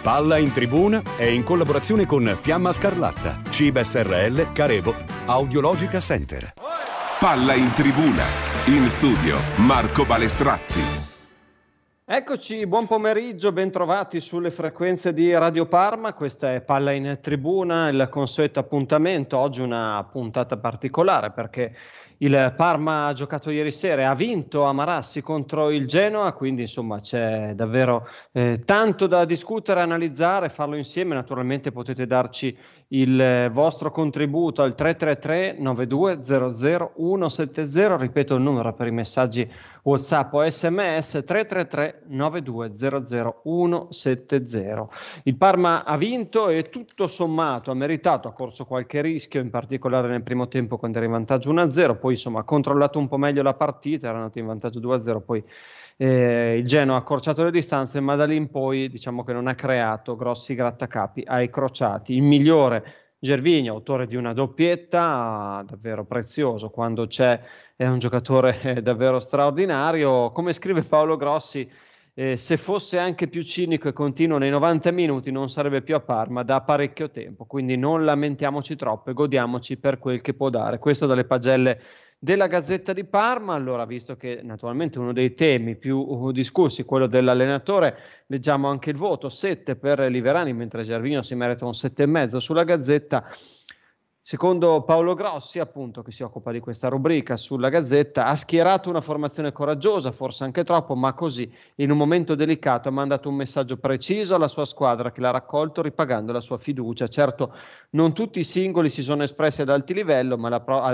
Palla in Tribuna è in collaborazione con Fiamma Scarlatta, Ciba SRL, Carebo, Audiologica Center. Palla in Tribuna, in studio Marco Balestrazzi. Eccoci, buon pomeriggio, bentrovati sulle frequenze di Radio Parma. Questa è Palla in Tribuna, il consueto appuntamento. Oggi una puntata particolare perché il Parma ha giocato ieri sera, ha vinto a Marassi contro il Genoa, quindi insomma c'è davvero tanto da discutere, analizzare, farlo insieme. Naturalmente potete darci il vostro contributo al 333 9200 170, ripeto il numero per i messaggi WhatsApp o SMS, 333 9200 170. Il Parma ha vinto e tutto sommato ha meritato, ha corso qualche rischio, in particolare nel primo tempo quando era in vantaggio 1-0, poi insomma ha controllato un po' meglio la partita, era andato in vantaggio 2-0, poi il Genoa ha accorciato le distanze, ma da lì in poi diciamo che non ha creato grossi grattacapi ai crociati. Il migliore Gervinho, autore di una doppietta, davvero prezioso quando c'è, è un giocatore davvero straordinario. Come scrive Paolo Grossi, se fosse anche più cinico e continuo nei 90 minuti non sarebbe più a Parma da parecchio tempo, quindi non lamentiamoci troppo e godiamoci per quel che può dare. Questo dalle pagelle della Gazzetta di Parma. Allora, visto che naturalmente uno dei temi più discussi, quello dell'allenatore, leggiamo anche il voto, 7 per Liverani, mentre Gervinho si merita un 7,5 sulla Gazzetta. Secondo Paolo Grossi, appunto, che si occupa di questa rubrica sulla Gazzetta, ha schierato una formazione coraggiosa, forse anche troppo, ma così, in un momento delicato, ha mandato un messaggio preciso alla sua squadra che l'ha raccolto ripagando la sua fiducia. Certo, non tutti i singoli si sono espressi ad alti livelli, ma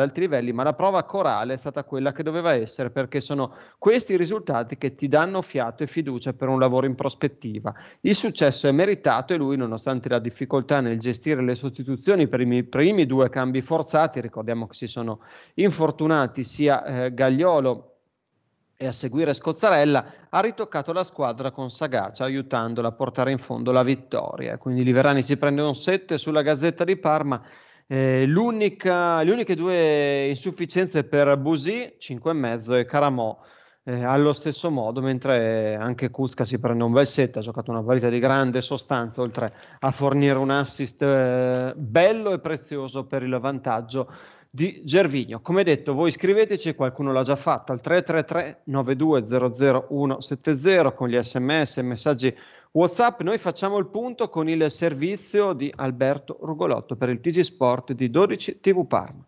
la prova corale è stata quella che doveva essere, perché sono questi i risultati che ti danno fiato e fiducia per un lavoro in prospettiva. Il successo è meritato e lui, nonostante la difficoltà nel gestire le sostituzioni per i primi due cambi forzati, ricordiamo che si sono infortunati sia Gagliolo e a seguire Scozzarella, ha ritoccato la squadra con sagacia, aiutandola a portare in fondo la vittoria. Quindi Liverani si prende un 7 sulla Gazzetta di Parma. Le uniche due insufficienze per Busì, 5,5, e Caramò allo stesso modo, mentre anche Cusca si prende un bel 7, ha giocato una partita di grande sostanza, oltre a fornire un assist bello e prezioso per il vantaggio di Gervinho. Come detto, voi scriveteci, qualcuno l'ha già fatto al 333 9200 170 con gli SMS e messaggi WhatsApp. Noi facciamo il punto con il servizio di Alberto Rugolotto per il TG Sport di 12 TV Parma.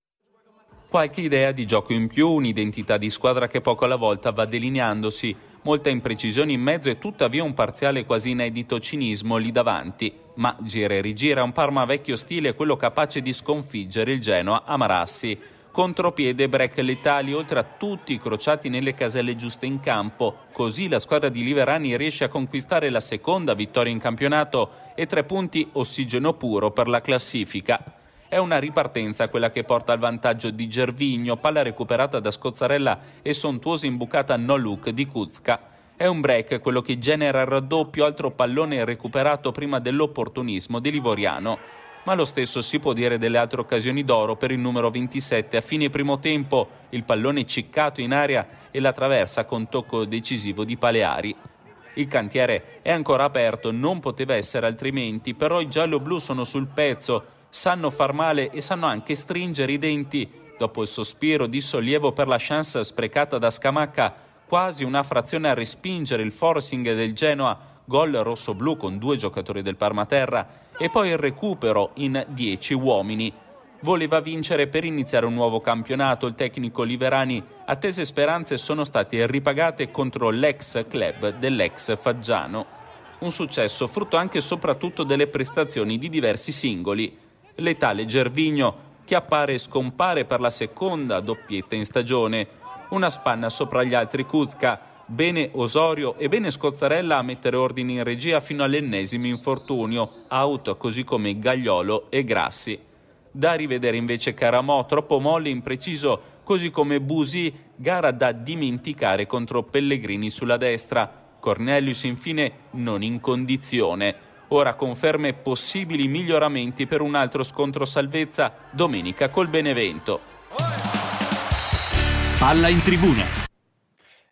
Qualche idea di gioco in più, un'identità di squadra che poco alla volta va delineandosi, molta imprecisione in mezzo e tuttavia un parziale quasi inedito cinismo lì davanti. Ma gira e rigira un Parma vecchio stile, quello capace di sconfiggere il Genoa a Marassi. Contropiede, break letali, oltre a tutti i crociati nelle caselle giuste in campo. Così la squadra di Liverani riesce a conquistare la seconda vittoria in campionato e 3 punti ossigeno puro per la classifica. È una ripartenza quella che porta al vantaggio di Gervinho, palla recuperata da Scozzarella e sontuosa imbucata no look di Kuzka. È un break quello che genera il raddoppio, altro pallone recuperato prima dell'opportunismo di Livoriano. Ma lo stesso si può dire delle altre occasioni d'oro per il numero 27. A fine primo tempo il pallone ciccato in aria e la traversa con tocco decisivo di Paleari. Il cantiere è ancora aperto, non poteva essere altrimenti, però i giallo-blu sono sul pezzo, sanno far male e sanno anche stringere i denti. Dopo il sospiro di sollievo per la chance sprecata da Scamacca, quasi una frazione a respingere il forcing del Genoa, gol rosso-blu con 2 giocatori del Parmaterra, e poi il recupero in 10 uomini. Voleva vincere per iniziare un nuovo campionato. Il tecnico Liverani, attese speranze sono state ripagate contro l'ex club dell'ex Faggiano. Un successo frutto anche e soprattutto delle prestazioni di diversi singoli. Letale Gervinho, che appare e scompare per la seconda doppietta in stagione. Una spanna sopra gli altri Kuzka, bene Osorio e bene Scozzarella a mettere ordine in regia fino all'ennesimo infortunio, out così come Gagliolo e Grassi. Da rivedere invece Caramò, troppo molle e impreciso, così come Busì, gara da dimenticare contro Pellegrini sulla destra. Cornelius infine non in condizione. Ora conferme possibili miglioramenti per un altro scontro salvezza domenica col Benevento. Palla in Tribuna.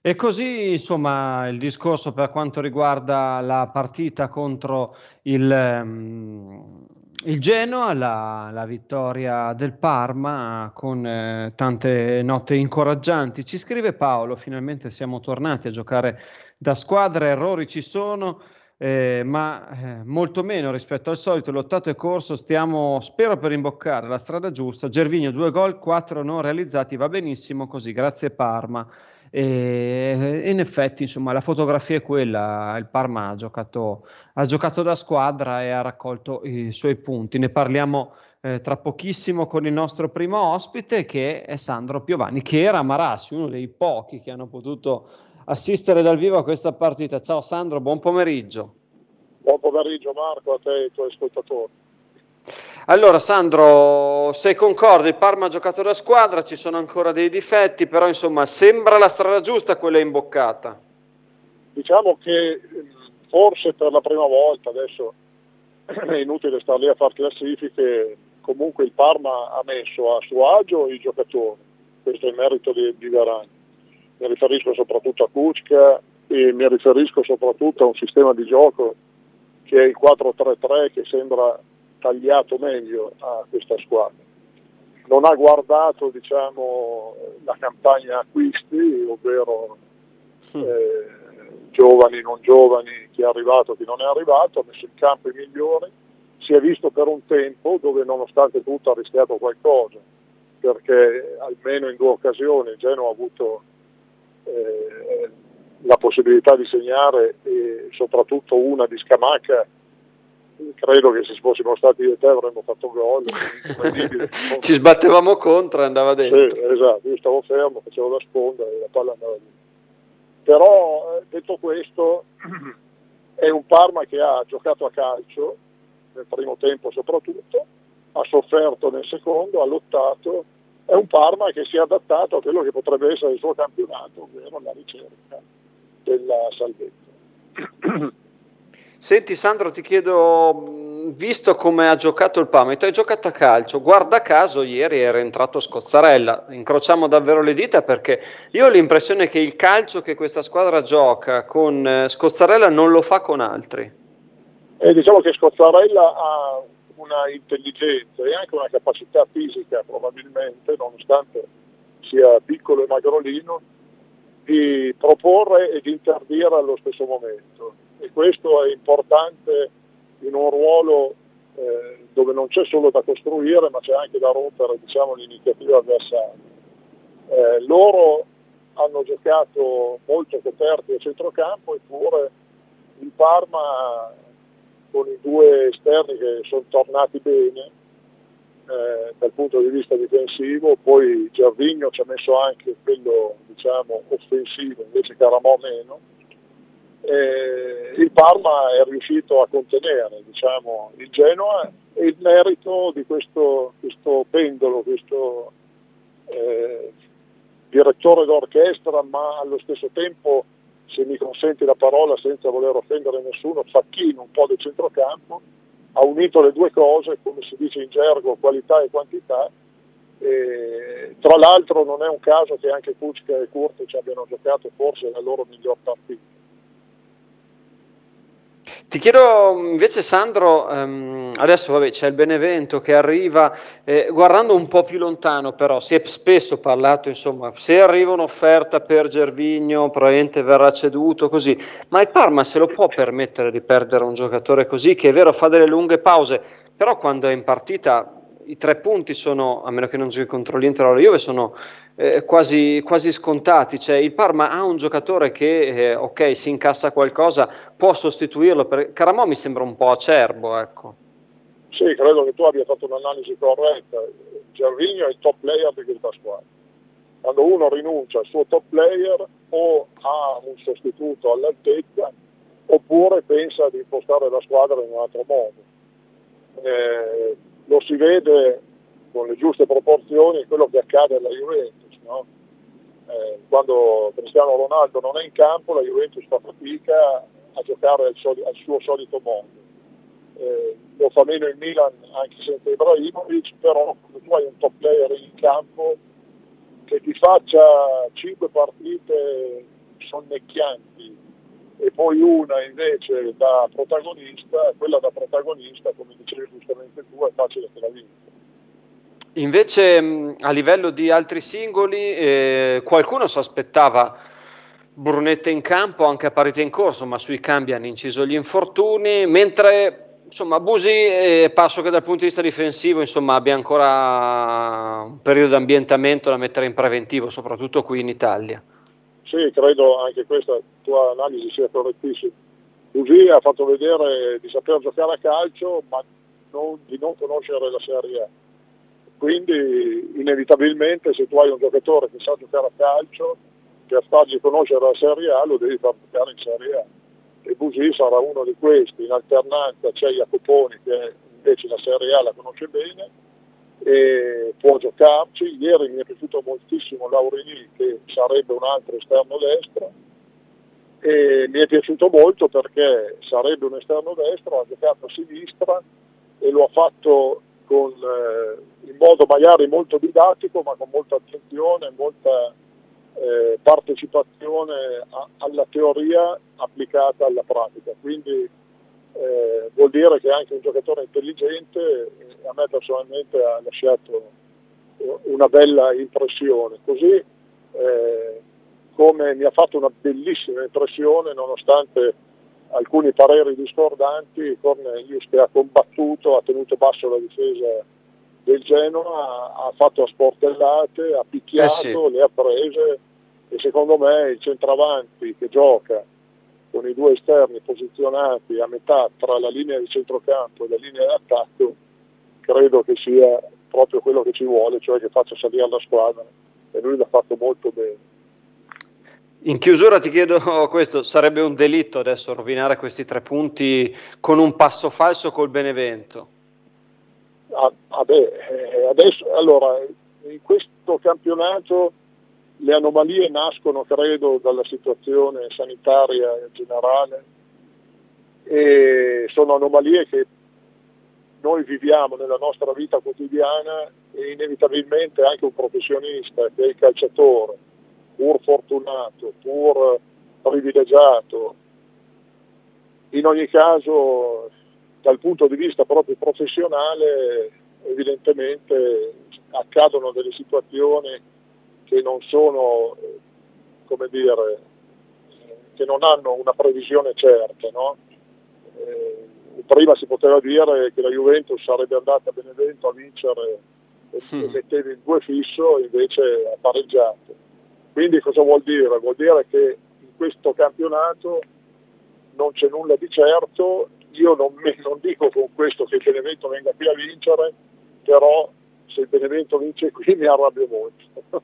E così, insomma, il discorso per quanto riguarda la partita contro il Genoa, la vittoria del Parma con tante note incoraggianti. Ci scrive Paolo: finalmente siamo tornati a giocare da squadra, errori ci sono, ma molto meno rispetto al solito. L'ottato è corso, spero per imboccare la strada giusta. Gervinho 2 gol, 4 non realizzati, va benissimo così, grazie Parma. E in effetti, insomma, la fotografia è quella: il Parma ha giocato da squadra e ha raccolto i suoi punti. Ne parliamo tra pochissimo con il nostro primo ospite, che è Sandro Piovani, che era a Marassi, uno dei pochi che hanno potuto assistere dal vivo a questa partita. Ciao Sandro, buon pomeriggio. Buon pomeriggio Marco, a te e ai tuoi ascoltatori. Allora Sandro, sei concordi? Il Parma ha giocato da squadra, ci sono ancora dei difetti, però insomma sembra la strada giusta quella imboccata. Diciamo che forse per la prima volta, adesso è inutile star lì a fare classifiche, comunque il Parma ha messo a suo agio i giocatori, questo è il merito di Varane. Mi riferisco soprattutto a Kučka e mi riferisco soprattutto a un sistema di gioco che è il 4-3-3, che sembra tagliato meglio a questa squadra. Non ha guardato, diciamo, la campagna acquisti, ovvero giovani, non giovani, chi è arrivato, chi non è arrivato, ha messo in campo i migliori. Si è visto per un tempo dove nonostante tutto ha rischiato qualcosa, perché almeno in 2 occasioni il Genoa ha avuto la possibilità di segnare, e soprattutto una di Scamacca. Credo che se fossimo stati io e te avremmo fatto gol. Ci sbattevamo contro e andava dentro. Sì, esatto, io stavo fermo, facevo la sponda e la palla andava dentro. Però detto questo, è un Parma che ha giocato a calcio nel primo tempo soprattutto, ha sofferto nel secondo, ha lottato. È un Parma che si è adattato a quello che potrebbe essere il suo campionato, ovvero la ricerca della salvezza. Senti Sandro, ti chiedo, visto come ha giocato il Parma, tu hai giocato a calcio, guarda caso ieri era entrato Scozzarella, incrociamo davvero le dita, perché io ho l'impressione che il calcio che questa squadra gioca con Scozzarella non lo fa con altri. Diciamo che Scozzarella ha una intelligenza e anche una capacità fisica, probabilmente, nonostante sia piccolo e magrolino, di proporre e di interdire allo stesso momento. E questo è importante in un ruolo dove non c'è solo da costruire, ma c'è anche da rompere, diciamo, l'iniziativa avversaria. Loro hanno giocato molto coperti a centrocampo, eppure il Parma, con i 2 esterni che sono tornati bene dal punto di vista difensivo, poi Gervinho ci ha messo anche quello, diciamo, offensivo, invece Caramò meno. Il Parma è riuscito a contenere, diciamo, il Genoa, e il merito di questo pendolo, questo direttore d'orchestra, ma allo stesso tempo, se mi consenti la parola senza voler offendere nessuno, facchino un po' del centrocampo, ha unito le 2 cose, come si dice in gergo, qualità e quantità. Tra l'altro non è un caso che anche Kučka e Kurtic ci abbiano giocato forse la loro miglior partita. Ti chiedo invece Sandro, adesso vabbè, c'è il Benevento che arriva, guardando un po' più lontano, però si è spesso parlato, insomma, se arriva un'offerta per Gervinho probabilmente verrà ceduto così, ma il Parma se lo può permettere di perdere un giocatore così, che è vero fa delle lunghe pause, però quando è in partita i 3 punti sono, a meno che non giochi contro l'Inter o la Juve, sono quasi scontati. Cioè, il Parma ha un giocatore che ok, si incassa qualcosa, può sostituirlo. Caramò mi sembra un po' acerbo, ecco. Sì, credo che tu abbia fatto un'analisi corretta. Gervinho è il top player di questa squadra. Quando uno rinuncia al suo top player, o ha un sostituto all'altezza, oppure pensa di impostare la squadra in un altro modo. Lo si vede con le giuste proporzioni quello che accade alla Juventus, no? Quando Cristiano Ronaldo non è in campo, la Juventus fa fatica a giocare al suo solito modo. Lo fa meno il Milan anche senza Ibrahimovic, però tu hai un top player in campo che ti faccia 5 partite sonnecchianti e poi una invece da protagonista, quella da protagonista, come dicevi giustamente tu, è facile che la vinca. Invece a livello di altri singoli, qualcuno si aspettava Brunetta in campo anche a parità in corso, ma sui cambi hanno inciso gli infortuni, mentre insomma Busi, passo che dal punto di vista difensivo insomma abbia ancora un periodo di ambientamento da mettere in preventivo, soprattutto qui in Italia. Sì, credo anche questa tua analisi sia correttissima. Busi ha fatto vedere di saper giocare a calcio, ma di non conoscere la Serie A. Quindi inevitabilmente se tu hai un giocatore che sa giocare a calcio, per fargli conoscere la Serie A lo devi far giocare in Serie A, e Busi sarà uno di questi. In alternanza c'è Jacoponi che invece la Serie A la conosce bene e può giocarci. Ieri mi è piaciuto moltissimo Laurini, che sarebbe un altro esterno destro, e mi è piaciuto molto perché sarebbe un esterno destro, ha giocato a sinistra e lo ha fatto in modo magari molto didattico, ma con molta attenzione, molta partecipazione alla teoria applicata alla pratica. Quindi vuol dire che è anche un giocatore intelligente, e a me personalmente ha lasciato una bella impressione, così come mi ha fatto una bellissima impressione, nonostante alcuni pareri discordanti, Cornelius, che ha combattuto, ha tenuto basso la difesa del Genoa, ha fatto a sportellate, ha picchiato, sì. Le ha prese, e secondo me il centravanti che gioca con i due esterni posizionati a metà tra la linea di centrocampo e la linea d'attacco, credo che sia proprio quello che ci vuole, cioè che faccia salire la squadra, e lui l'ha fatto molto bene. In chiusura ti chiedo questo: sarebbe un delitto adesso rovinare questi 3 punti con un passo falso col Benevento? Adesso, allora, in questo campionato le anomalie nascono, credo, dalla situazione sanitaria generale, e sono anomalie che noi viviamo nella nostra vita quotidiana, e inevitabilmente anche un professionista che è il calciatore, pur fortunato, pur privilegiato, in ogni caso dal punto di vista proprio professionale evidentemente accadono delle situazioni che non sono, come dire, che non hanno una previsione certa, no? Prima si poteva dire che la Juventus sarebbe andata a Benevento a vincere e metteva il 2 fisso, invece ha pareggiato. Quindi cosa vuol dire? Vuol dire che in questo campionato non c'è nulla di certo. Io non dico con questo che il Benevento venga qui a vincere, però se il Benevento vince qui mi arrabbio molto.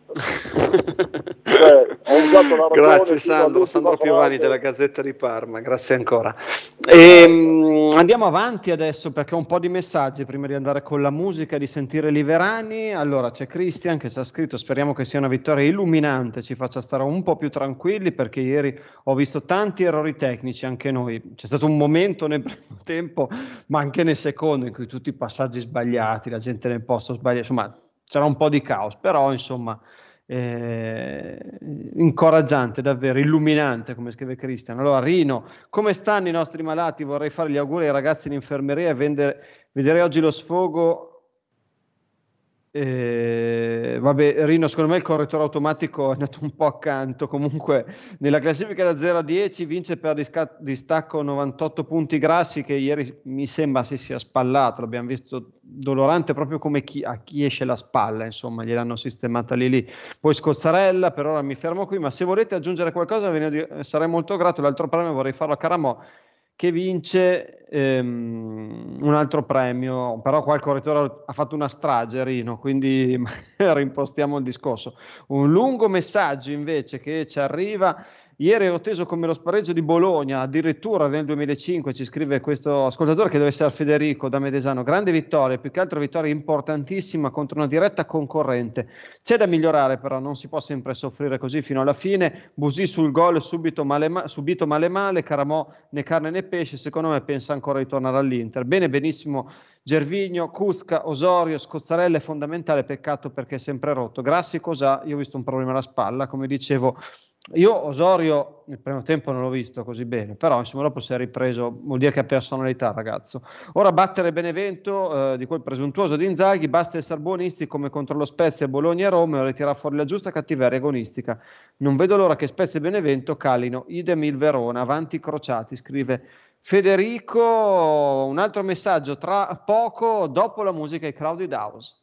Ho usato la ragione. Grazie Sandro Piovani della Gazzetta di Parma, grazie ancora. Andiamo avanti adesso perché ho un po' di messaggi prima di andare con la musica e di sentire Liverani. Allora c'è Cristian che ci ha scritto: speriamo che sia una vittoria illuminante, ci faccia stare un po' più tranquilli, perché ieri ho visto tanti errori tecnici anche noi. C'è stato un momento nel primo tempo, ma anche nel secondo, in cui tutti i passaggi sbagliati, la gente nel posto sbagliato, insomma c'era un po' di caos, però insomma incoraggiante, davvero illuminante, come scrive Cristian. Allora Rino: come stanno i nostri malati? Vorrei fare gli auguri ai ragazzi in infermeria e vedere oggi lo sfogo. Vabbè Rino, secondo me il correttore automatico è andato un po' accanto. Comunque nella classifica da 0 a 10 vince per distacco 98 punti Grassi, che ieri mi sembra si sia spallato, l'abbiamo visto dolorante proprio come a chi esce la spalla, insomma gliel'hanno sistemata lì. Poi Scozzarella, per ora mi fermo qui, ma se volete aggiungere qualcosa sarei molto grato. L'altro premio vorrei farlo a Caramò, che vince un altro premio, però qua il correttore ha fatto una strage, Rino, quindi rimpostiamo il discorso. Un lungo messaggio invece che ci arriva: ieri ero teso come lo spareggio di Bologna, addirittura nel 2005, ci scrive questo ascoltatore, che deve essere Federico da Medesano. Grande vittoria, più che altro vittoria importantissima contro una diretta concorrente. C'è da migliorare, però non si può sempre soffrire così fino alla fine. Busi sul gol subito male, Caramò né carne né pesce, secondo me pensa ancora di tornare all'Inter. Benissimo Gervinho, Cusca, Osorio, Scozzarella è fondamentale, peccato perché è sempre rotto. Grassi cos'ha? Io ho visto un problema alla spalla, come dicevo Io Osorio nel primo tempo non l'ho visto così bene, però insomma dopo si è ripreso, vuol dire che ha personalità, ragazzo. Ora battere Benevento di quel presuntuoso di Inzaghi, basta essere buonisti come contro lo Spezia, Bologna e Roma e ritirare fuori la giusta cattiveria agonistica. Non vedo l'ora che Spezia e Benevento calino, idem il Verona, avanti crociati, scrive Federico. Un altro messaggio tra poco, dopo la musica e Crowded House.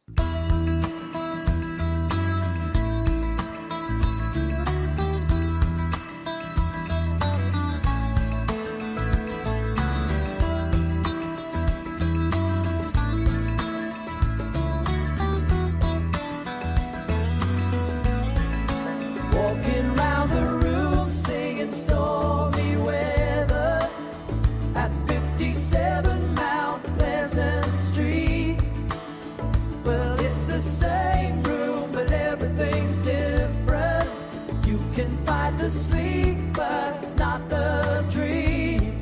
Sleep, but not the dream.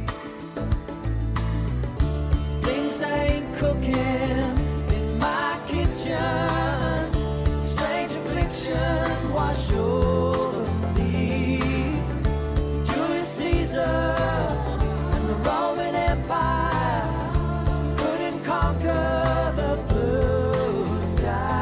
Things ain't cooking in my kitchen. Strange affliction wash over me. Julius Caesar and the Roman Empire couldn't conquer the blue sky.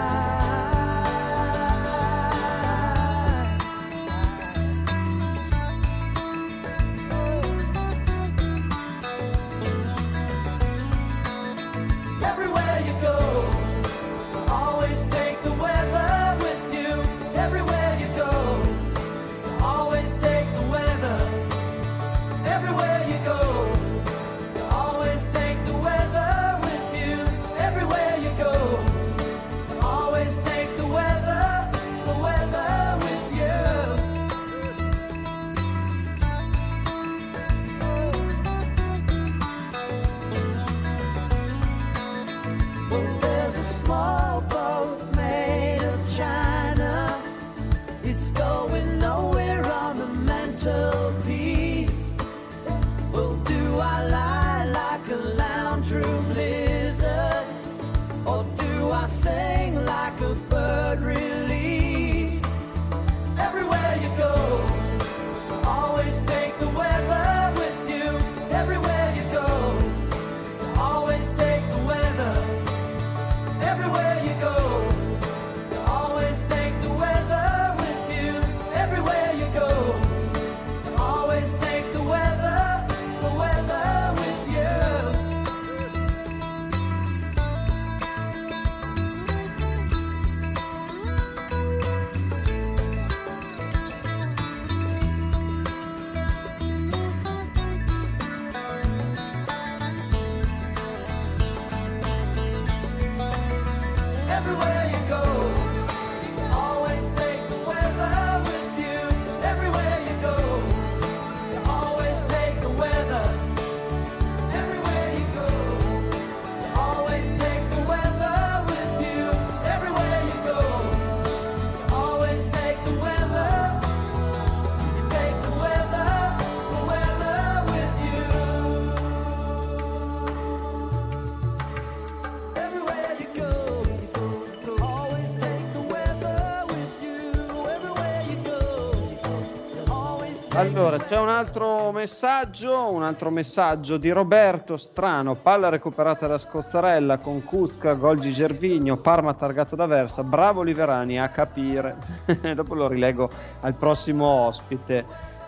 Sing like a bird released. Everywhere you go, always take the weather with you. Everywhere you go, always take the weather. Everywhere you go, always take the weather with you. Everywhere you go, always take the weather with you. Everywhere you go, always take the weather with you. Everywhere you go, always take the weather. Everywhere you go, always take the weather with you. Everywhere you go, always take the weather. You take the weather with you. Everywhere you go. Allora, c'è un altro messaggio di Roberto Strano, palla recuperata da Scozzarella con Cusca, gol di Gervinho, Parma targato da Versa, bravo Liverani a capire. Dopo lo rilego al prossimo ospite.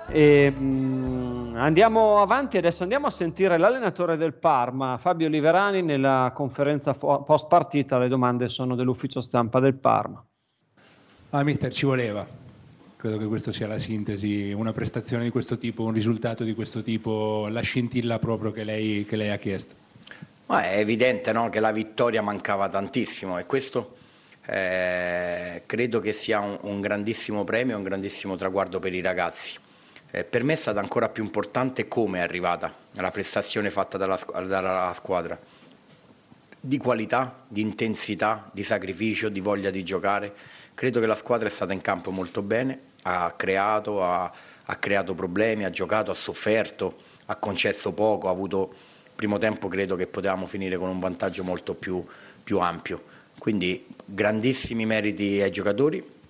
Andiamo avanti, adesso andiamo a sentire l'allenatore del Parma, Fabio Liverani, nella conferenza post partita. Le domande sono dell'ufficio stampa del Parma. Mister, ci voleva. Credo che questa sia la sintesi, una prestazione di questo tipo, un risultato di questo tipo, la scintilla proprio che lei ha chiesto. Ma è evidente, no, che la vittoria mancava tantissimo e questo credo che sia un grandissimo premio, un grandissimo traguardo per i ragazzi. Per me è stata ancora più importante come è arrivata la prestazione fatta dalla squadra, di qualità, di intensità, di sacrificio, di voglia di giocare. Credo che la squadra è stata in campo molto bene, ha creato problemi, ha giocato, ha sofferto, ha concesso poco, ha avuto primo tempo, credo che potevamo finire con un vantaggio molto più ampio. Quindi grandissimi meriti ai giocatori,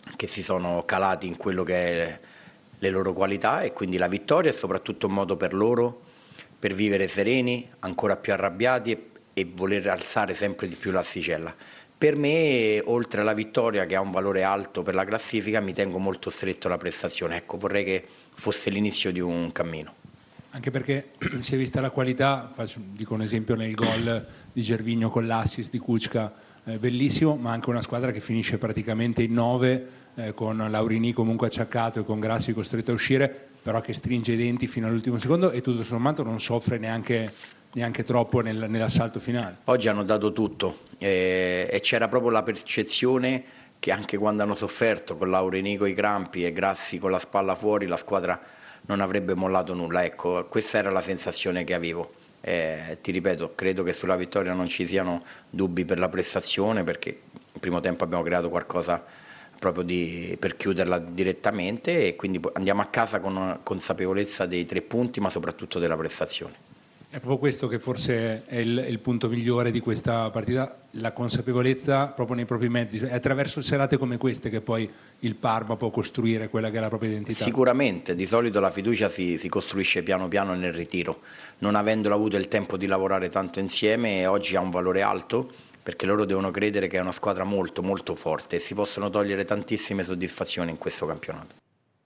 che si sono calati in quello che è le loro qualità, e quindi la vittoria è soprattutto un modo per loro per vivere sereni, ancora più arrabbiati e voler alzare sempre di più l'asticella. Per me, oltre alla vittoria che ha un valore alto per la classifica, mi tengo molto stretto alla prestazione. Ecco, vorrei che fosse l'inizio di un cammino. Anche perché si è vista la qualità, dico un esempio nel gol di Gervinho con l'assist di Kučka, bellissimo, ma anche una squadra che finisce praticamente in 9, con Laurini comunque acciaccato e con Grassi costretto a uscire, però che stringe i denti fino all'ultimo secondo e tutto sommato non soffre neanche troppo nell'assalto finale. Oggi hanno dato tutto e c'era proprio la percezione che anche quando hanno sofferto con Laurini con i crampi e Grassi con la spalla fuori, la squadra non avrebbe mollato nulla. Ecco, questa era la sensazione che avevo. Ti ripeto, credo che sulla vittoria non ci siano dubbi per la prestazione, perché nel primo tempo abbiamo creato qualcosa proprio per chiuderla direttamente, e quindi andiamo a casa con consapevolezza dei 3 punti, ma soprattutto della prestazione. È proprio questo che forse è il punto migliore di questa partita, la consapevolezza proprio nei propri mezzi. È attraverso serate come queste che poi il Parma può costruire quella che è la propria identità. Sicuramente, di solito la fiducia si costruisce piano piano nel ritiro, non avendolo avuto il tempo di lavorare tanto insieme. Oggi ha un valore alto, perché loro devono credere che è una squadra molto molto forte e si possono togliere tantissime soddisfazioni in questo campionato.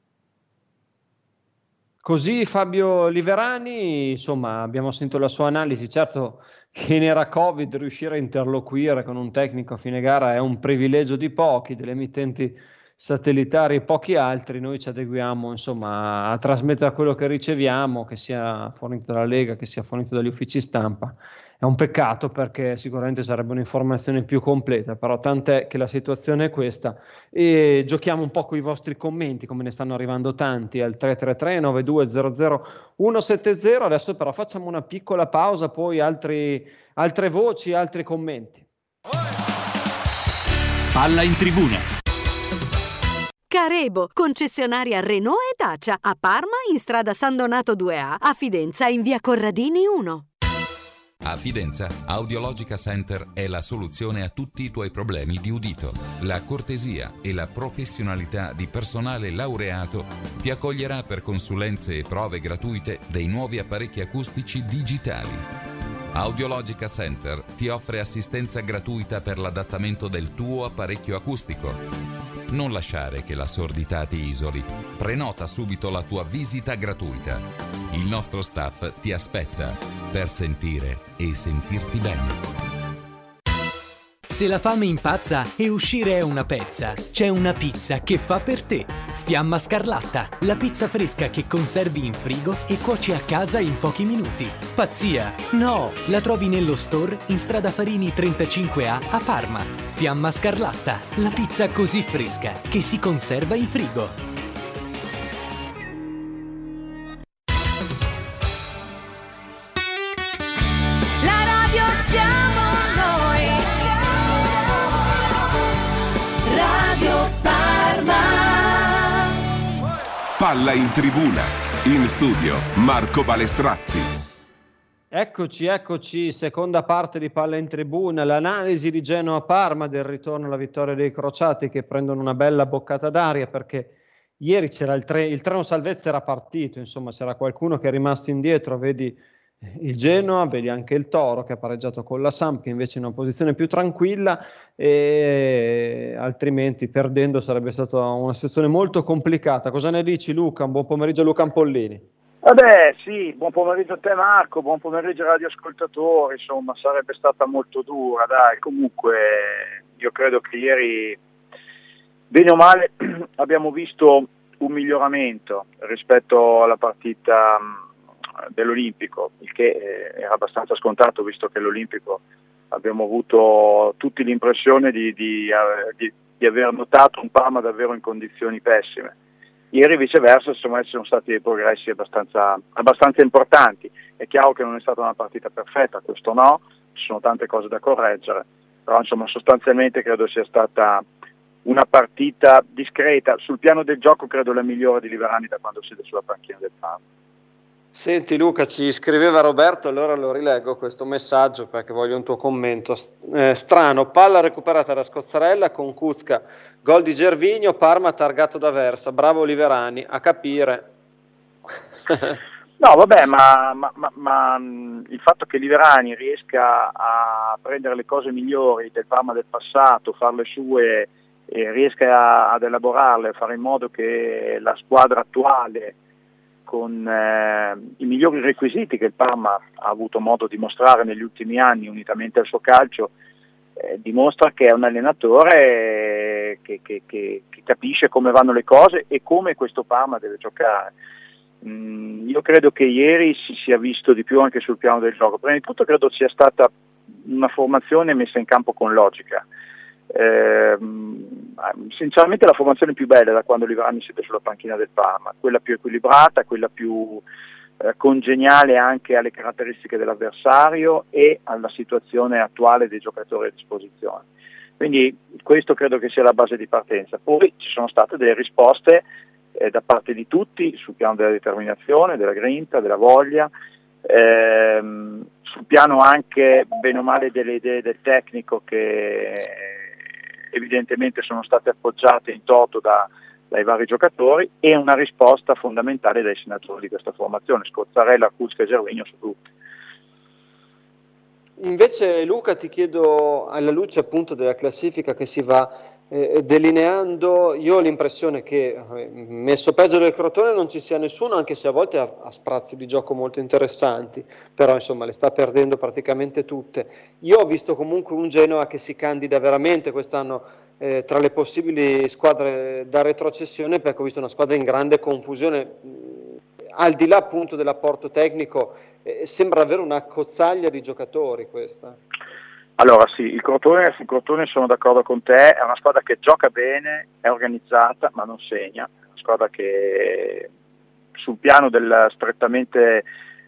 Così Fabio Liverani, insomma, abbiamo sentito la sua analisi. Certo che in era Covid riuscire a interloquire con un tecnico a fine gara è un privilegio di pochi, delle emittenti satellitari e pochi altri. Noi ci adeguiamo, insomma, a trasmettere quello che riceviamo, che sia fornito dalla Lega, che sia fornito dagli uffici stampa. È un peccato, perché sicuramente sarebbe un'informazione più completa, però tant'è che la situazione è questa. E giochiamo un po' con i vostri commenti, come ne stanno arrivando tanti, al 333-9200-170. Adesso però facciamo una piccola pausa, poi altre voci, altri commenti. Palla in tribuna. Carebo, concessionaria Renault e Dacia, a Parma in strada San Donato 2A, a Fidenza in via Corradini 1. A Fidenza, Audiologica Center è la soluzione a tutti i tuoi problemi di udito. La cortesia e la professionalità di personale laureato ti accoglierà per consulenze e prove gratuite dei nuovi apparecchi acustici digitali. Audiologica Center ti offre assistenza gratuita per l'adattamento del tuo apparecchio acustico. Non lasciare che la sordità ti isoli. Prenota subito la tua visita gratuita. Il nostro staff ti aspetta per sentire e sentirti bene. Se la fame impazza e uscire è una pezza, c'è una pizza che fa per te. Fiamma Scarlatta, la pizza fresca che conservi in frigo e cuoci a casa in pochi minuti. Pazzia? No! La trovi nello store in strada Farini 35A a Parma. Fiamma Scarlatta, la pizza così fresca che si conserva in frigo. La radio siamo noi. Radio Parma. Palla in tribuna. In studio Marco Balestrazzi. Eccoci, seconda parte di Palla in tribuna, l'analisi di Genoa-Parma, del ritorno alla vittoria dei crociati, che prendono una bella boccata d'aria, perché ieri c'era il treno salvezza era partito, insomma c'era qualcuno che è rimasto indietro. Vedi il Genoa, vedi anche il Toro che ha pareggiato con la Samp, che invece è in una posizione più tranquilla, e altrimenti perdendo sarebbe stata una situazione molto complicata. Cosa ne dici, Luca? Un buon pomeriggio a Luca Ampollini. Vabbè, sì, buon pomeriggio a te Marco, buon pomeriggio ai radioascoltatori. Insomma, sarebbe stata molto dura, dai. Comunque io credo che ieri, bene o male, abbiamo visto un miglioramento rispetto alla partita dell'Olimpico, il che era abbastanza scontato, visto che l'Olimpico abbiamo avuto tutti l'impressione di aver notato un Parma davvero in condizioni pessime. Ieri viceversa insomma ci sono stati dei progressi abbastanza importanti. È chiaro che non è stata una partita perfetta, questo no, ci sono tante cose da correggere, però insomma sostanzialmente credo sia stata una partita discreta. Sul piano del gioco credo la migliore di Liverani da quando siede sulla panchina del Parma. Senti Luca, ci scriveva Roberto, allora lo rileggo questo messaggio perché voglio un tuo commento. Strano, palla recuperata da Scozzarella con Kucka, gol di Gervinho, Parma targato da Versa, bravo Liverani, a capire. No, vabbè, ma il fatto che Liverani riesca a prendere le cose migliori del Parma del passato, farle sue e riesca ad elaborarle, fare in modo che la squadra attuale, con i migliori requisiti che il Parma ha avuto modo di mostrare negli ultimi anni unitamente al suo calcio, dimostra che è un allenatore che capisce come vanno le cose e come questo Parma deve giocare. Io credo che ieri si sia visto di più anche sul piano del gioco. Prima di tutto credo sia stata una formazione messa in campo con logica. Sinceramente la formazione più bella da quando Liverani siede sulla panchina del Parma, quella più equilibrata, quella più congeniale anche alle caratteristiche dell'avversario e alla situazione attuale dei giocatori a disposizione. Quindi questo credo che sia la base di partenza. Poi ci sono state delle risposte da parte di tutti sul piano della determinazione, della grinta, della voglia, sul piano anche bene o male delle idee del tecnico che evidentemente sono state appoggiate in toto dai vari giocatori, e una risposta fondamentale dai senatori di questa formazione, Scozzarella, Kucka e Gervinho su tutti. Invece Luca ti chiedo, alla luce appunto della classifica che si va delineando, io ho l'impressione che messo peggio del Crotone non ci sia nessuno, anche se a volte ha sprazzi di gioco molto interessanti, però insomma le sta perdendo praticamente tutte. Io ho visto comunque un Genoa che si candida veramente quest'anno tra le possibili squadre da retrocessione, perché ho visto una squadra in grande confusione, al di là appunto dell'apporto tecnico, sembra avere una cozzaglia di giocatori questa. Allora sì, il Crotone sono d'accordo con te, è una squadra che gioca bene, è organizzata ma non segna, è una squadra che sul piano strettamente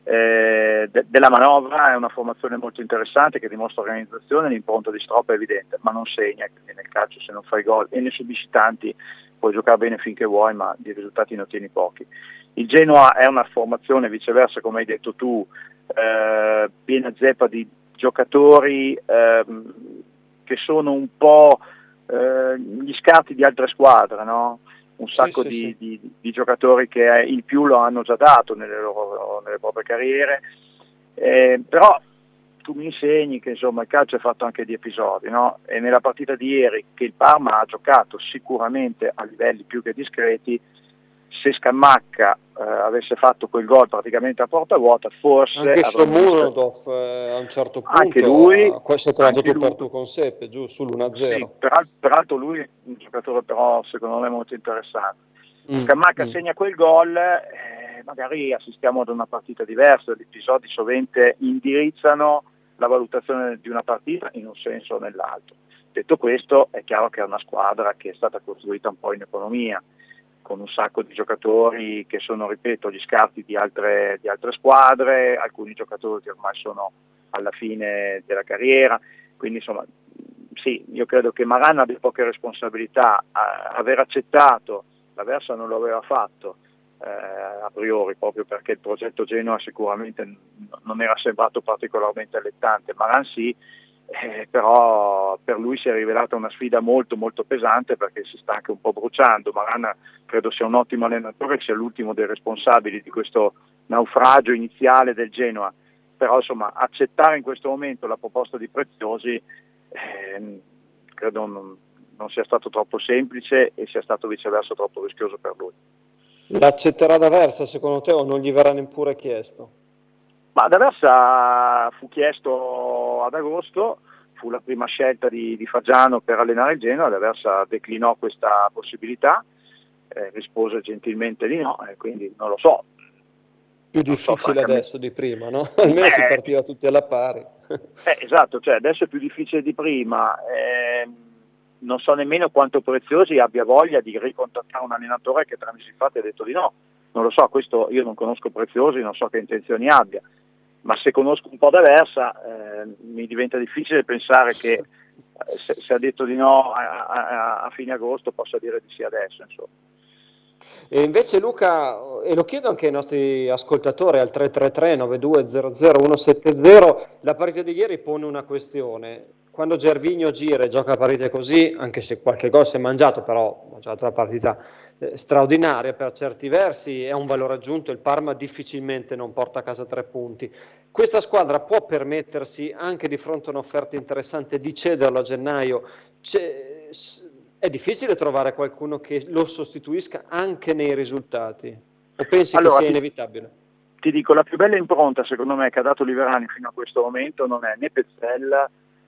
della manovra è una formazione molto interessante che dimostra organizzazione, l'impronta di Stropp è evidente, ma non segna, quindi nel calcio se non fai gol e ne subisci tanti puoi giocare bene finché vuoi, ma di risultati ne ottieni pochi. Il Genoa è una formazione viceversa, come hai detto tu, piena zeppa di giocatori che sono un po' gli scarti di altre squadre, no? Un sacco di giocatori che il più lo hanno già dato nelle proprie carriere, però tu mi insegni che insomma il calcio è fatto anche di episodi, no? E nella partita di ieri, che il Parma ha giocato sicuramente a livelli più che discreti, se Scamacca avesse fatto quel gol praticamente a porta vuota, forse anche Shomurodov a un certo punto anche lui si è trovato tu per tu con Seppe giù sull'1-0. Sì, peraltro lui è un giocatore però secondo me molto interessante. Scamacca segna quel gol, magari assistiamo ad una partita diversa. Gli episodi sovente indirizzano la valutazione di una partita in un senso o nell'altro. Detto questo, è chiaro che è una squadra che è stata costruita un po' in economia, con un sacco di giocatori che sono, ripeto, gli scarti di altre squadre, alcuni giocatori che ormai sono alla fine della carriera, quindi insomma sì, io credo che Maran abbia poche responsabilità. Aver accettato, la Versa non lo aveva fatto a priori, proprio perché il progetto Genoa sicuramente non era sembrato particolarmente allettante. Maran sì, però per lui si è rivelata una sfida molto molto pesante, perché si sta anche un po' bruciando. Maran credo sia un ottimo allenatore, sia l'ultimo dei responsabili di questo naufragio iniziale del Genoa, però insomma accettare in questo momento la proposta di Preziosi credo non sia stato troppo semplice e sia stato viceversa troppo rischioso per lui. L'accetterà da Versa secondo te o non gli verrà neppure chiesto? Ma da Versa fu chiesto ad agosto, fu la prima scelta di Fagiano per allenare il Genoa. Da Versa declinò questa possibilità, rispose gentilmente di no, quindi non lo so. Più difficile adesso di prima, no? Almeno si partiva tutti alla pari. Esatto, cioè adesso è più difficile di prima. Non so nemmeno quanto Preziosi abbia voglia di ricontattare un allenatore che 3 mesi fa ti ha detto di no. Non lo so, questo io non conosco Preziosi, non so che intenzioni abbia, ma se conosco un po' da Versa mi diventa difficile pensare che se ha detto di no a fine agosto possa dire di sì adesso, insomma. E invece Luca, e lo chiedo anche ai nostri ascoltatori al 333 9200 170, la partita di ieri pone una questione. Quando Gervinho gira e gioca partite così, anche se qualche gol si è mangiato, però ha giocato una partita straordinaria per certi versi, è un valore aggiunto, il Parma difficilmente non porta a casa 3 punti. Questa squadra può permettersi, anche di fronte a un'offerta interessante, di cederlo a gennaio? È difficile trovare qualcuno che lo sostituisca anche nei risultati? O pensi che sia inevitabile? Ti dico, la più bella impronta secondo me che ha dato Liverani fino a questo momento non è né Pezzella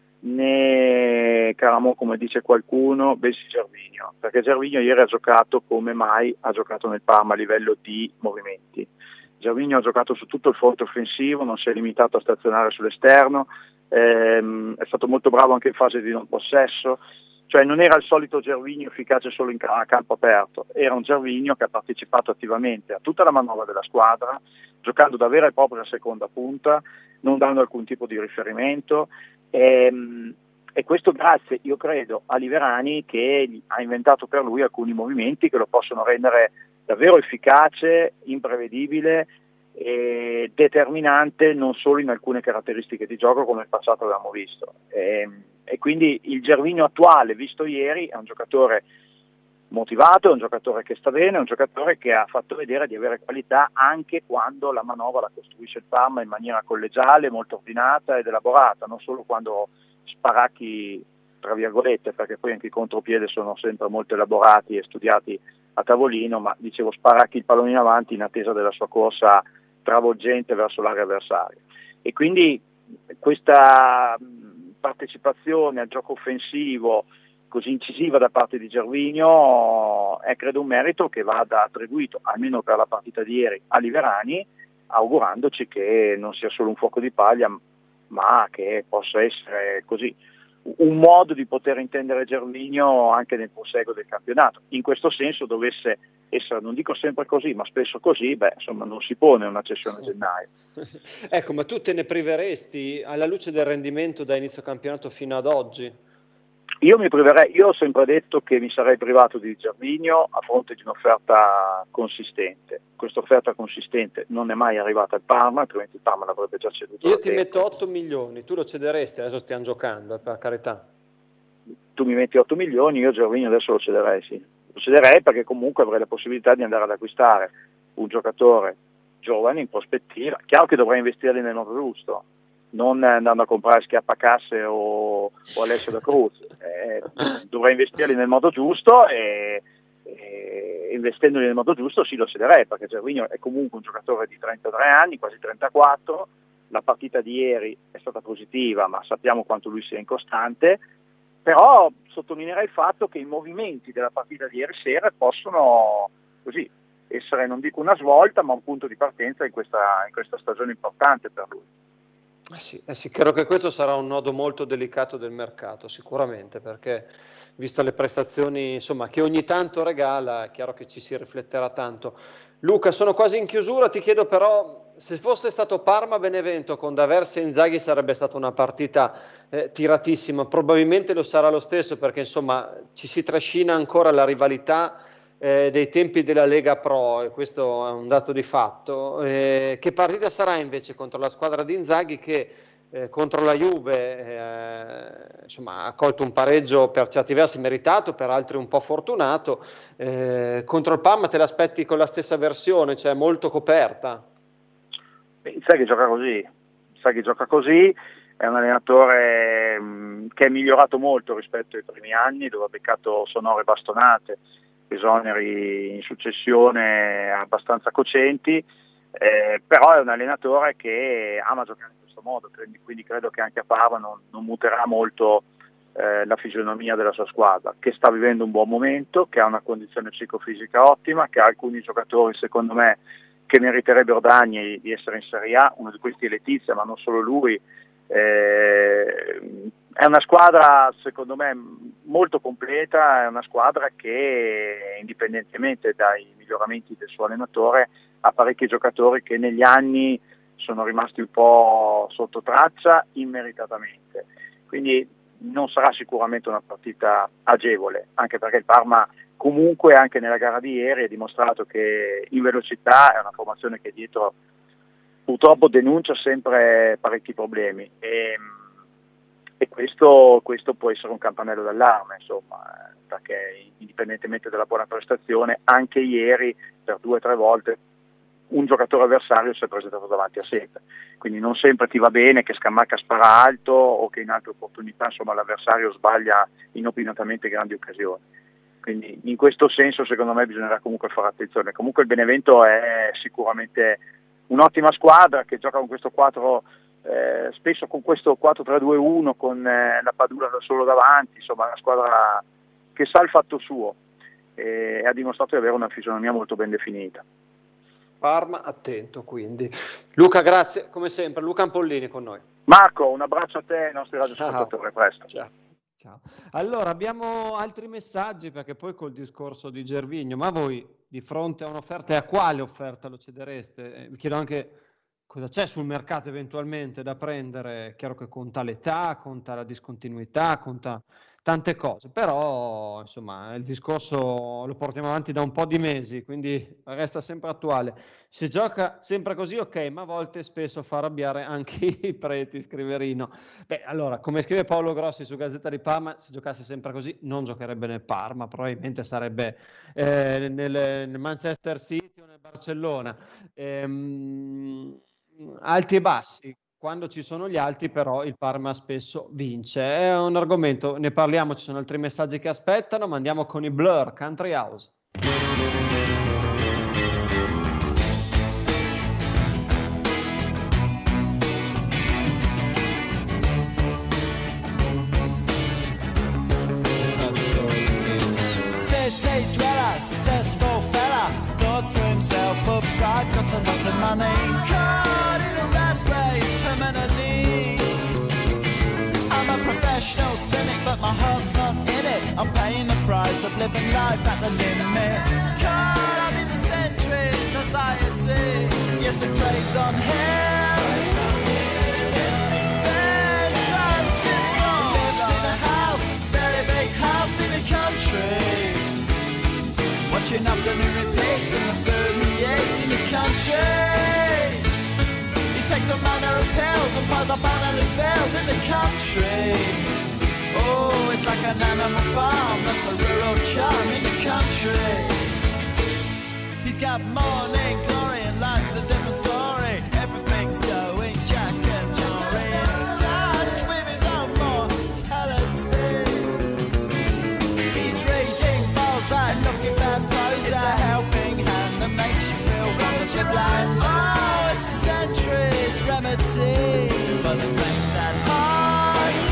né Caramò, come dice qualcuno, bensì Gervinho, perché Gervinho ieri ha giocato come mai ha giocato nel Parma a livello di movimenti. Gervinho ha giocato su tutto il fronte offensivo, non si è limitato a stazionare sull'esterno, è stato molto bravo anche in fase di non possesso, cioè non era il solito Gervinho efficace solo a campo aperto, era un Gervinho che ha partecipato attivamente a tutta la manovra della squadra, giocando da vera e propria seconda punta, non dando alcun tipo di riferimento, e questo grazie, io credo, a Liverani, che ha inventato per lui alcuni movimenti che lo possono rendere davvero efficace, imprevedibile e determinante non solo in alcune caratteristiche di gioco come in passato avevamo visto. E quindi il Gervinho attuale, visto ieri, è un giocatore motivato, è un giocatore che sta bene, è un giocatore che ha fatto vedere di avere qualità anche quando la manovra la costruisce il Parma in maniera collegiale, molto ordinata ed elaborata, non solo quando sparacchi, tra virgolette, perché poi anche i contropiede sono sempre molto elaborati e studiati a tavolino, ma dicevo sparacchi il pallone in avanti in attesa della sua corsa travolgente verso l'area avversaria. E quindi questa partecipazione al gioco offensivo così incisiva da parte di Gervinho è credo un merito che vada attribuito, almeno per la partita di ieri, a Liverani, augurandoci che non sia solo un fuoco di paglia, ma che possa essere così un modo di poter intendere Gervinho anche nel proseguo del campionato. In questo senso dovesse essere, non dico sempre così, ma spesso così, insomma non si pone una cessione a gennaio. Ecco, ma tu te ne priveresti alla luce del rendimento da inizio campionato fino ad oggi? Io mi priverei, io ho sempre detto che mi sarei privato di Gervinho a fronte di un'offerta consistente. Questa offerta consistente non è mai arrivata al Parma, altrimenti il Parma l'avrebbe già ceduto. Io ti metto 8 milioni, tu lo cederesti? Adesso stiamo giocando, per carità. Tu mi metti 8 milioni, io Gervinho adesso lo cederei, sì. Lo cederei perché comunque avrei la possibilità di andare ad acquistare un giocatore giovane in prospettiva. Chiaro che dovrei investirli nel modo giusto, non andando a comprare Schiappacasse o Alessio da Cruz, dovrei investirli nel modo giusto e investendoli nel modo giusto sì lo cederei, perché Gervinho è comunque un giocatore di 33 anni, quasi 34, la partita di ieri è stata positiva ma sappiamo quanto lui sia incostante, però sottolineerei il fatto che i movimenti della partita di ieri sera possono così essere, non dico una svolta, ma un punto di partenza in questa stagione importante per lui. Sì, credo che questo sarà un nodo molto delicato del mercato, sicuramente, perché visto le prestazioni insomma, che ogni tanto regala, è chiaro che ci si rifletterà tanto. Luca, sono quasi in chiusura, ti chiedo però, se fosse stato Parma-Benevento con D'Aversa e Inzaghi sarebbe stata una partita tiratissima, probabilmente lo sarà lo stesso perché insomma ci si trascina ancora la rivalità dei tempi della Lega Pro, e questo è un dato di fatto. Che partita sarà invece contro la squadra di Inzaghi che contro la Juve insomma, ha colto un pareggio per certi versi meritato, per altri un po' fortunato, contro il Parma te l'aspetti con la stessa versione, cioè molto coperta? Inzaghi gioca così, è un allenatore che è migliorato molto rispetto ai primi anni, dove ha beccato sonore bastonate, esoneri in successione abbastanza cocenti, però è un allenatore che ama giocare in questo modo, quindi credo che anche a Parma non muterà molto la fisionomia della sua squadra, che sta vivendo un buon momento, che ha una condizione psicofisica ottima, che ha alcuni giocatori secondo me che meriterebbero da anni di essere in Serie A, uno di questi è Letizia, ma non solo lui. È una squadra secondo me molto completa, è una squadra che indipendentemente dai miglioramenti del suo allenatore ha parecchi giocatori che negli anni sono rimasti un po' sotto traccia immeritatamente, quindi non sarà sicuramente una partita agevole, anche perché il Parma comunque anche nella gara di ieri ha dimostrato che in velocità è una formazione che dietro purtroppo denuncia sempre parecchi problemi e questo può essere un campanello d'allarme, insomma, perché indipendentemente dalla buona prestazione anche ieri per 2 o 3 volte un giocatore avversario si è presentato davanti a 7, quindi non sempre ti va bene che Scamacca spara alto o che in altre opportunità insomma l'avversario sbaglia inopinatamente grandi occasioni, quindi in questo senso secondo me bisognerà comunque fare attenzione. Comunque il Benevento è sicuramente un'ottima squadra che gioca con questo 4 spesso con questo 4-3-2-1 con la Padula da solo davanti, insomma una squadra che sa il fatto suo e ha dimostrato di avere una fisionomia molto ben definita. Parma attento quindi. Luca, grazie come sempre. Luca Ampollini con noi. Marco, un abbraccio a te e ai nostri radioascoltatori, a presto. Ciao. Allora abbiamo altri messaggi, perché poi col discorso di Gervinho, ma voi di fronte a un'offerta, e a quale offerta lo cedereste? Vi chiedo anche cosa c'è sul mercato eventualmente da prendere. È chiaro che conta l'età, conta la discontinuità, conta tante cose, però insomma il discorso lo portiamo avanti da un po' di mesi, quindi resta sempre attuale. Se gioca sempre così ok, ma a volte spesso fa arrabbiare anche i preti, scrive Rino. Beh, allora, come scrive Paolo Grossi su Gazzetta di Parma, se giocasse sempre così non giocherebbe nel Parma, probabilmente sarebbe nel Manchester City o nel Barcellona. Alti e bassi. Quando ci sono gli alti però il Parma spesso vince. È un argomento, ne parliamo, ci sono altri messaggi che aspettano, ma andiamo con i Blur, Country House. City dweller, successful fella, thought to himself, oops, I've got a lot of money. Caught in a rat race, terminally. I'm a professional cynic, but my heart's not in it. I'm paying the price of living life at the limit. Caught up in the centuries, anxiety. Yes, it preys on him. Empty bed, syndrome. Lives in a house, very big house in the country. Watching afternoon repeats and the food he eats in the country. He takes a manner of pills and piles up analyst bills in the country. Oh, it's like an animal farm, that's a rural charm in the country. He's got morning glory and life's a different story. Everything's going Jack and Jory, in touch with his own mortality. He's reading Balzac, looking bad clothes. It's a helping hand that makes you feel wonderfully blind. Oh, it's a century's remedy for the things at heart.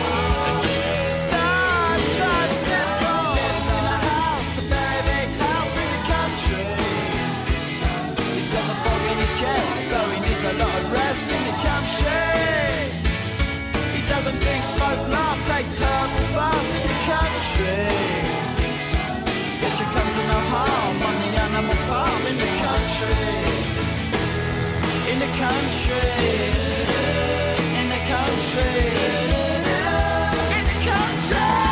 Star tricycle lives in a house, a very big house in the country. He's got a fog in his chest, so he needs a lot of rest in the country. He doesn't drink, smoke, laugh, takes herbal baths in the country. Guess you come to no harm on the animal farm in the country. In the country. In the country. In the country.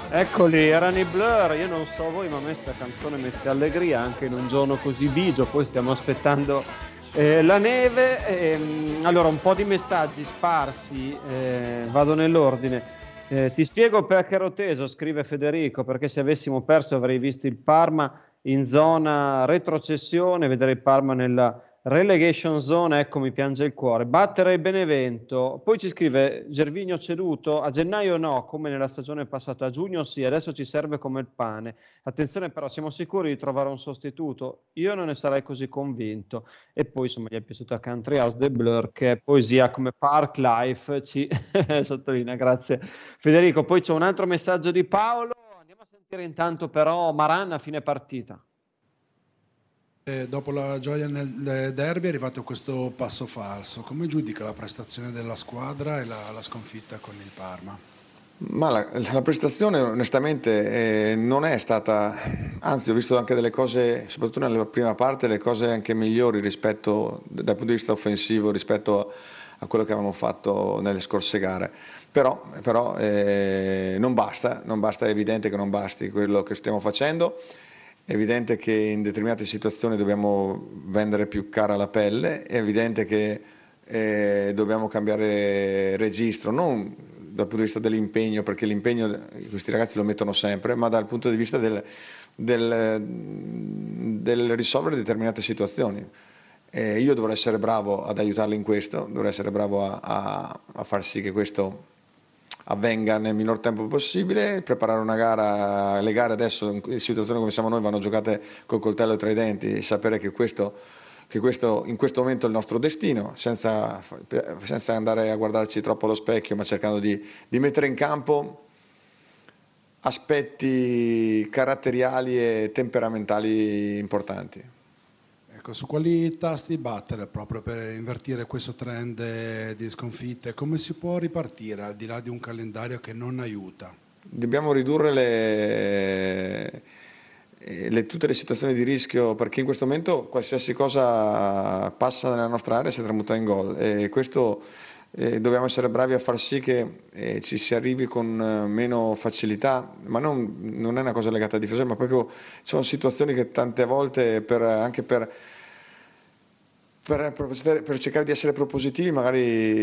Eccoli, erano i Blur. Io non so voi, ma a me sta canzone mette allegria anche in un giorno così bigio. Poi stiamo aspettando la neve. Allora, un po' di messaggi sparsi, vado nell'ordine. Ti spiego perché ero teso, scrive Federico, perché se avessimo perso avrei visto il Parma in zona retrocessione, vedere il Parma nella relegation zone, ecco mi piange il cuore. Battere il Benevento. Poi ci scrive Gervinho ceduto, a gennaio no, come nella stagione passata, a giugno sì, adesso ci serve come il pane. Attenzione però, siamo sicuri di trovare un sostituto? Io non ne sarei così convinto. E poi insomma gli è piaciuta Country House The Blur, che è poesia come Park Life, ci sottolinea, grazie Federico. Poi c'è un altro messaggio di Paolo, andiamo a sentire intanto però Maran a fine partita. Dopo la gioia nel derby è arrivato questo passo falso. Come giudica la prestazione della squadra e la sconfitta con il Parma? Ma la prestazione onestamente non è stata, anzi ho visto anche delle cose, soprattutto nella prima parte, le cose anche migliori rispetto, dal punto di vista offensivo, rispetto a quello che avevamo fatto nelle scorse gare. Però non basta, è evidente che non basti quello che stiamo facendo. È evidente che in determinate situazioni dobbiamo vendere più cara la pelle, è evidente che dobbiamo cambiare registro, non dal punto di vista dell'impegno, perché l'impegno questi ragazzi lo mettono sempre, ma dal punto di vista del risolvere determinate situazioni. Io dovrei essere bravo ad aiutarli in questo, dovrei essere bravo a far sì che questo avvenga nel minor tempo possibile, preparare una gara. Le gare adesso in situazioni come siamo noi vanno giocate col coltello tra i denti, sapere che questo in questo momento è il nostro destino, senza andare a guardarci troppo allo specchio, ma cercando di mettere in campo aspetti caratteriali e temperamentali importanti. Ecco, su quali tasti battere proprio per invertire questo trend di sconfitte? Come si può ripartire al di là di un calendario che non aiuta? Dobbiamo ridurre tutte le situazioni di rischio, perché in questo momento qualsiasi cosa passa nella nostra area si tramuta in gol, e questo dobbiamo essere bravi a far sì che ci si arrivi con meno facilità, ma non è una cosa legata a difesa, ma proprio sono situazioni che tante volte anche per cercare di essere propositivi magari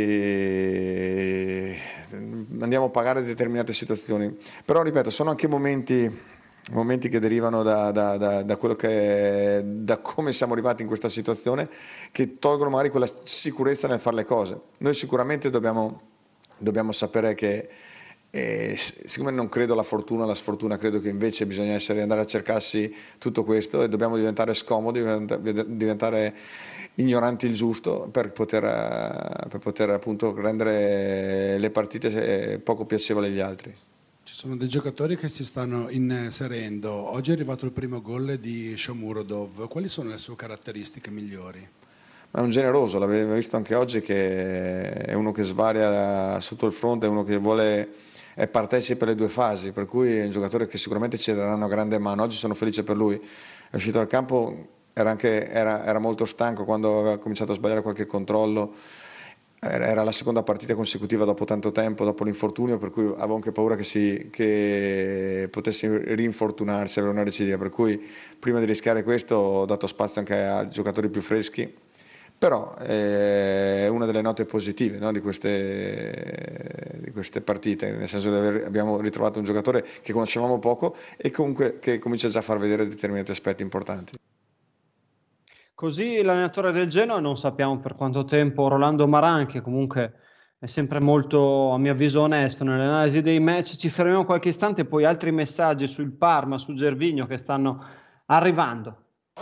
andiamo a pagare determinate situazioni. Però ripeto, sono anche momenti che derivano da quello da come siamo arrivati in questa situazione, che tolgono magari quella sicurezza nel fare le cose. Noi sicuramente dobbiamo sapere che siccome non credo alla fortuna, alla sfortuna, credo che invece bisogna andare a cercarsi tutto questo, e dobbiamo diventare scomodi, diventare ignoranti il giusto per poter appunto rendere le partite poco piacevoli agli altri. Ci sono dei giocatori che si stanno inserendo. Oggi è arrivato il primo gol di Shomurodov. Quali sono le sue caratteristiche migliori? È un generoso, l'avevo visto anche oggi, che è uno che svaria sotto il fronte, è uno che è partecipe alle due fasi, per cui è un giocatore che sicuramente ci darà una grande mano. Oggi sono felice per lui, è uscito dal campo, era molto stanco quando aveva cominciato a sbagliare qualche controllo, era la seconda partita consecutiva dopo tanto tempo, dopo l'infortunio, per cui avevo anche paura che potesse rinfortunarsi, avere una recidiva, per cui prima di rischiare questo ho dato spazio anche a giocatori più freschi. Però è una delle note positive, no, di queste partite, nel senso che abbiamo ritrovato un giocatore che conoscevamo poco e comunque che comincia già a far vedere determinati aspetti importanti. Così l'allenatore del Genoa, non sappiamo per quanto tempo, Rolando Maran, che comunque è sempre molto, a mio avviso, onesto nell'analisi dei match. Ci fermiamo qualche istante e poi altri messaggi sul Parma, su Gervinho, che stanno arrivando.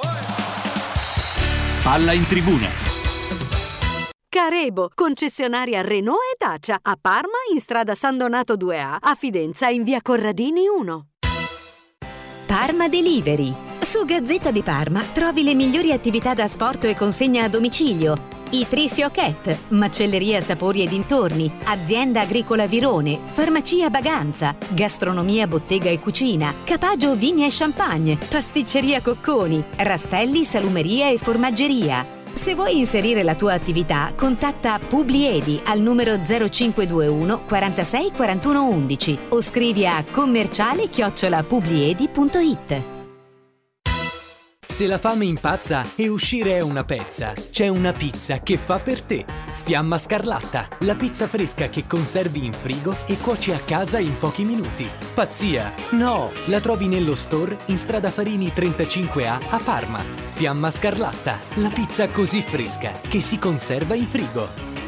Palla in tribuna. Carebo, concessionaria Renault e Dacia, a Parma in strada San Donato 2A, a Fidenza in via Corradini 1. Parma Delivery. Su Gazzetta di Parma trovi le migliori attività da asporto e consegna a domicilio. I Trisio Cat, Macelleria Sapori e Dintorni, Azienda Agricola Virone, Farmacia Baganza, Gastronomia Bottega e Cucina, Capagio Vigna e Champagne, Pasticceria Cocconi, Rastelli Salumeria e Formaggeria. Se vuoi inserire la tua attività, contatta Publiedi al numero 0521 46 41 11 o scrivi a commerciale@publiedi.it. Se la fame impazza e uscire è una pezza, c'è una pizza che fa per te. Fiamma Scarlatta, la pizza fresca che conservi in frigo e cuoci a casa in pochi minuti. Pazzia? No! La trovi nello store in strada Farini 35A a Parma. Fiamma Scarlatta, la pizza così fresca che si conserva in frigo.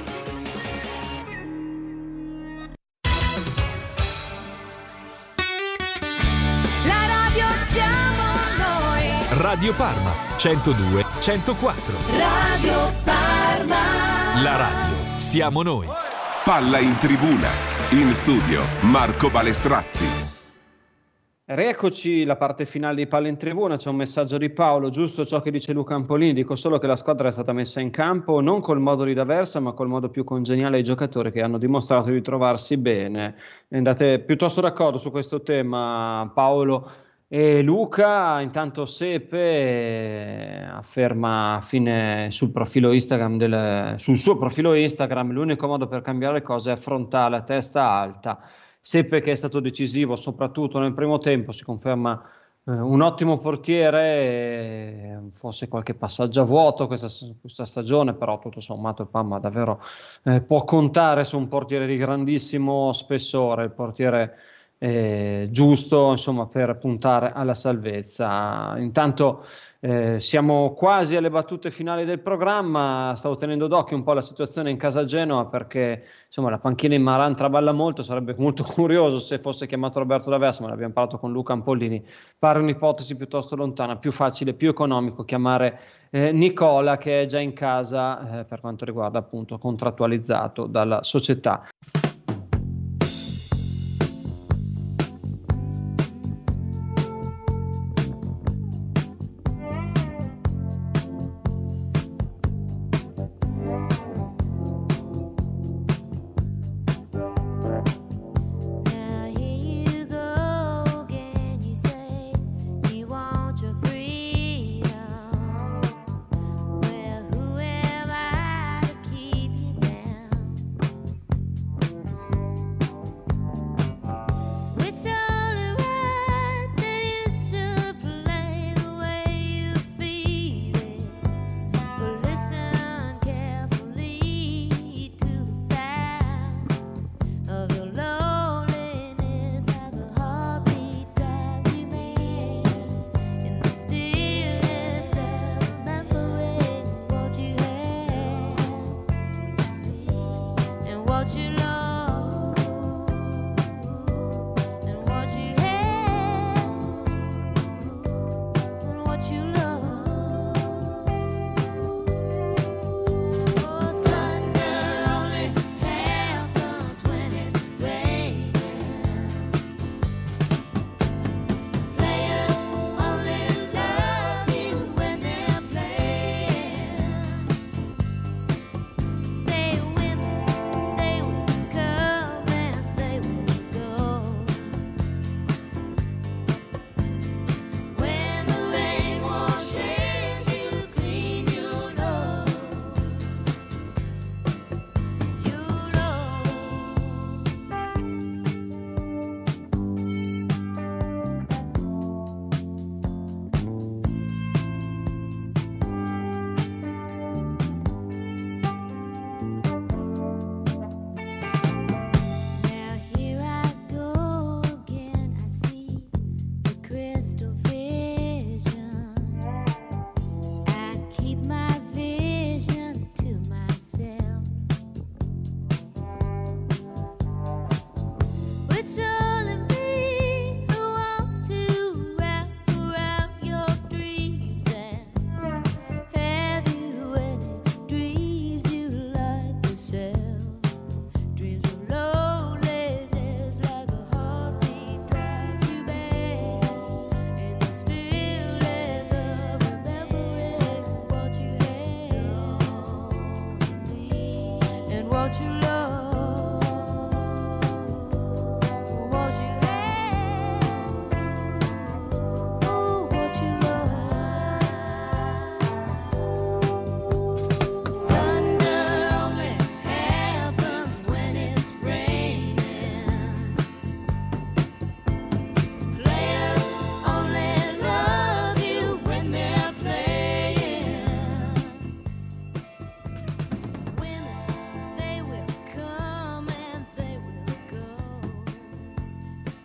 La radio siamo noi. Radio Parma 102 104. Radio Parma. La radio siamo noi. Palla in tribuna. In studio Marco Balestrazzi. Rieccoci, la parte finale di Palla in Tribuna. C'è un messaggio di Paolo, giusto ciò che dice Luca Ampolini, dico solo che la squadra è stata messa in campo non col modo di D'Aversa ma col modo più congeniale ai giocatori che hanno dimostrato di trovarsi bene. Andate piuttosto d'accordo su questo tema, Paolo e Luca. Intanto Sepe afferma sul suo profilo Instagram l'unico modo per cambiare le cose è affrontare a testa alta. Seppe che è stato decisivo soprattutto nel primo tempo, si conferma un ottimo portiere, forse qualche passaggio a vuoto questa stagione, però tutto sommato il Parma davvero può contare su un portiere di grandissimo spessore, il portiere giusto insomma per puntare alla salvezza. Intanto siamo quasi alle battute finali del programma. Stavo tenendo d'occhio un po' la situazione in casa Genoa perché insomma la panchina in Maran traballa molto, sarebbe molto curioso se fosse chiamato Roberto D'Aversa, ma l'abbiamo parlato con Luca Ampollini, pare un'ipotesi piuttosto lontana, più facile, più economico chiamare Nicola, che è già in casa per quanto riguarda appunto contrattualizzato dalla società.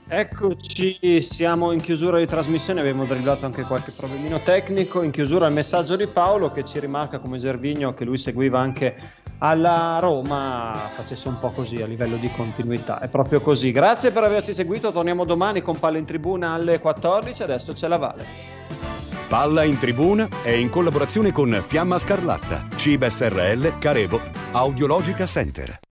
Eccoci, siamo in chiusura di trasmissione, abbiamo drillato anche qualche problemino tecnico. In chiusura il messaggio di Paolo che ci rimarca come Gervinho, che lui seguiva anche alla Roma, facesse un po' così a livello di continuità. È proprio così. Grazie per averci seguito, torniamo domani con Palla in Tribuna alle 14, adesso c'è la Vale. Palla in Tribuna è in collaborazione con Fiamma Scarlatta, Ciba SRL, Carebo, Audiologica Center.